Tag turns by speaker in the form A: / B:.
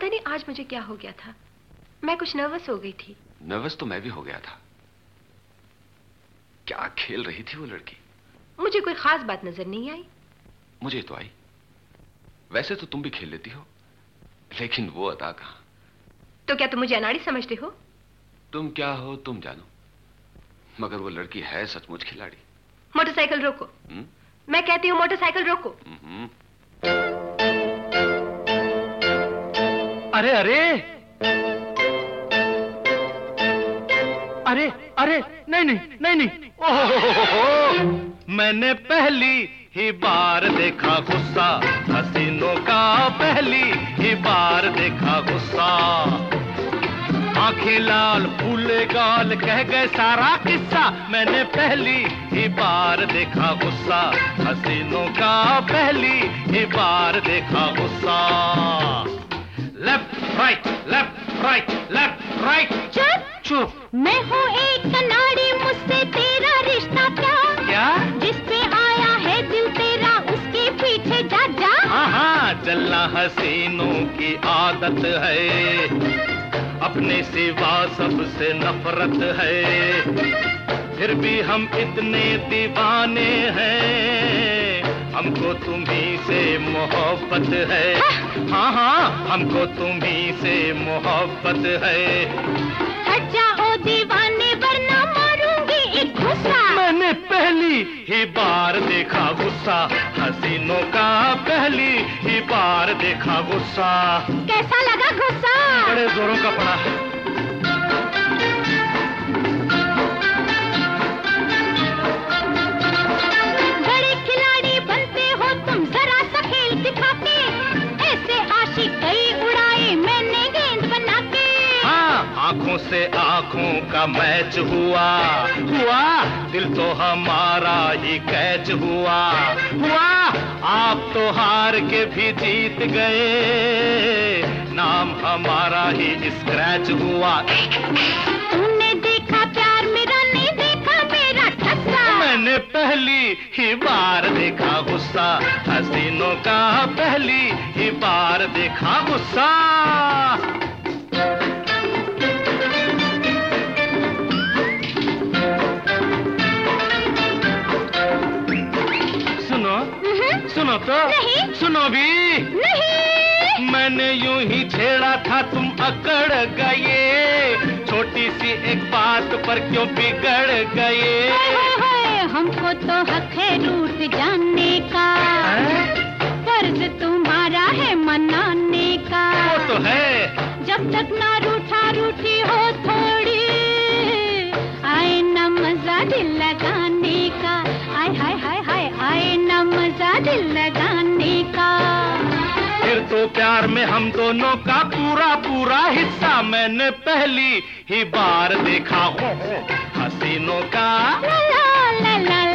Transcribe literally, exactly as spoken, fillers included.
A: पता नहीं आज मुझे क्या हो गया था, मैं कुछ नर्वस हो गई थी।
B: नर्वस तो मैं भी हो गया था। क्या खेल रही थी वो लड़की?
A: मुझे कोई खास बात नजर नहीं आई।
B: मुझे तो आई। वैसे तो तुम भी खेल लेती हो, लेकिन वो अदा कहां।
A: तो क्या तुम मुझे अनाड़ी समझते हो?
B: तुम क्या हो तुम जानो, मगर वो लड़की है सचमुच खिलाड़ी।
A: मोटरसाइकिल रोको।
B: हुँ?
A: मैं कहती हूँ मोटरसाइकिल रोको।
C: अरे अरे अरे अरे नहीं नहीं नहीं नहीं ओहो, मैंने पहली ही बार देखा गुस्सा, हसीनों का पहली ही बार देखा गुस्सा। आंखें लाल फूले गाल कह गए सारा किस्सा, मैंने पहली ही बार देखा गुस्सा, हसीनों का पहली ही बार देखा गुस्सा। Left right left right left right.
D: चुप
C: चुप,
D: मैं हूँ एक कनाड़ी, मुझसे तेरा रिश्ता क्या?
C: क्या?
D: जिस पे आया है दिल तेरा उसके पीछे जा जा।
C: हाँ हाँ, जलना हसीनों की आदत है, अपने सिवा सबसे नफरत है, फिर भी हम इतने दीवाने हैं, हमको तुम्ही से मोहब्बत है। हाँ हाँ, हमको तुम्ही से मोहब्बत है।
D: हट जाओ दीवाने वरना मारूंगी एक गुस्सा।
C: मैंने पहली ही बार देखा गुस्सा, हसीनों का पहली ही बार देखा गुस्सा।
D: कैसा लगा गुस्सा?
C: बड़े जोरों का पड़ा।
D: बड़े खिलाड़ी बनते हो तुम, जरा सा खेल दिखा के, ऐसे आशिक कई उड़ाए मैंने गेंद बना के।
C: हाँ, आंखों से आंखों का मैच हुआ हुआ, दिल तो हमारा ही कैच हुआ हुआ। आप तो हार के भी जीत गए, नाम हमारा ही स्क्रैच हुआ।
D: तूने देखा प्यार मेरा, नहीं देखा मेरा ठस्सा।
C: मैंने पहली ही बार देखा गुस्सा, हसीनों का पहली ही बार देखा गुस्सा। सुनो सुनो तो
D: नहीं।
C: सुनो भी
D: नहीं।
C: मैंने यूं ही छेड़ा था तुम अकड़ गए, छोटी सी एक बात पर क्यों बिगड़ गए।
D: हाय हाय, हमको तो हक है रूठ जाने का, फर्ज तुम्हारा है मनाने का।
C: वो तो है।
D: जब तक ना रूठा रूठी हो थोड़ी, आए ना मजा दिल लगाने का। आय हाय हाय हाय, आए ना मजा दिल लगाने का।
C: फिर तो प्यार में हम दोनों का पूरा पूरा हिस्सा मैंने पहली ही बार देखा हसीनों का।
D: ला ला ला ला